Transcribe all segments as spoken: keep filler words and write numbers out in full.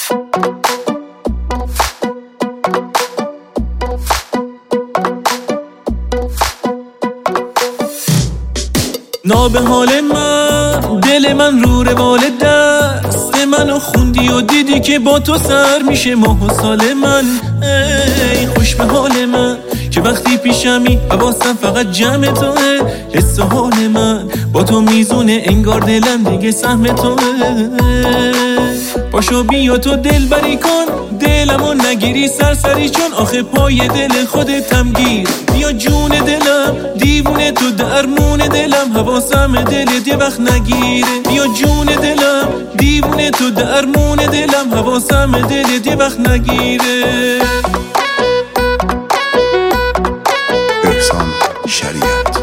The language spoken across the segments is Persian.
ناب حال من، دل من رو روال دست منو خوندی و دیدی که با تو سر میشه ماه و سال من. ای خوش به حال من که وقتی پیشمی حواسم فقط جمع توه. حس حال من با تو میزونه انگار دلم دیگه سهم توه. پاشو بیا تو دل بری کن، دلمو نگیری سرسری چون آخه پای دل خودتم گیر. بیا جون دلم دیوونه تو درمون دلم، حواسم دلت یه وقت نگیره. بیا جون دلم دیوونه تو درمون دلم، حواسم دلت یه وقت نگیره. احسان شریعت.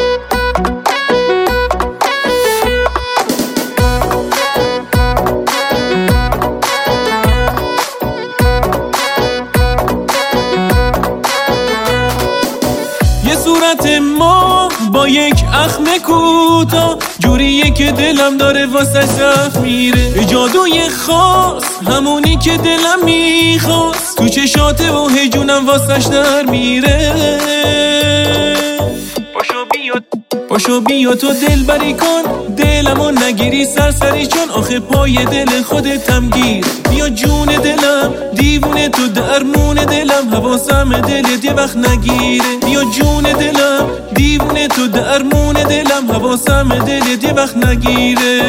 یه صورت ما با یک اخم کوتا، جوریه که دلم داره واسه زخم میره. به جادوی خاص همونی که دلم میخواست، تو چشاته و هجونم واسش در میره. پاشو بیا پاشو بیا تو دل بری کن، دلمو نگیری سرسری چون آخه پای دل خودتم گیر. بیا جون دلم دیوونه تو درمون دلم، حواسم دلت یه وقت نگیره. بیا جون دلم دیوونه تو درمون دلم، حواسم دلت یه وقت نگیره.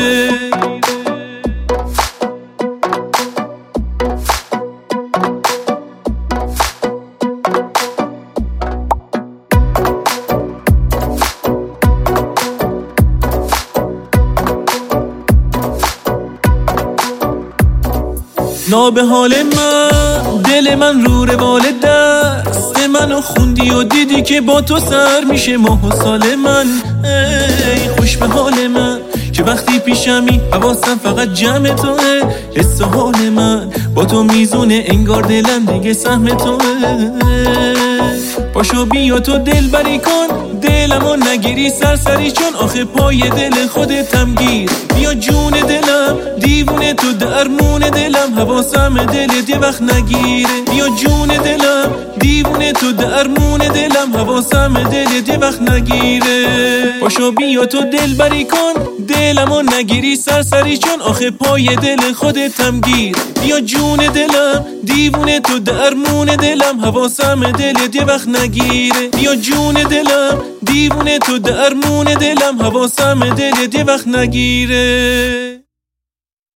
ناب حال من، دل من رو روال دست منو خوندی و دیدی که با تو سر میشه ماه و سال من. ای خوش به حال من که وقتی پیشمی حواسم فقط جمع توه. حس حال من با تو میزونه انگار دلم دیگه سهم توه. پاشو بیا تو دل بری کن، دلمو نگیری سرسری چون آخه پای دل خودتم گیر. بیا جون دلم دیوونه تو درمون دلم، حواسم دلت یه وقت نگیره. بیا جون دلم دیوونه تو درمون دلم، حواسم دلت یه وقت نگیره. پاشو بیا تو دل بری کن، دلمو نگیری سرسری چون آخه پای دل خودتم گیر. بیا جون دلم دیوونه تو درمون دلم، حواسم دلت یه وقت نگیره. بیا جون دلم دیوونه تو درمون دلم، حواسم دلت یه وقت نگیره.